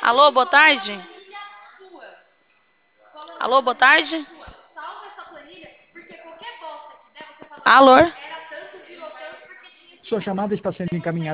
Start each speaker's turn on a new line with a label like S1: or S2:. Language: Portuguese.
S1: Alô, boa tarde? Alô, boa tarde? Alô?
S2: Sua chamada está sendo encaminhada.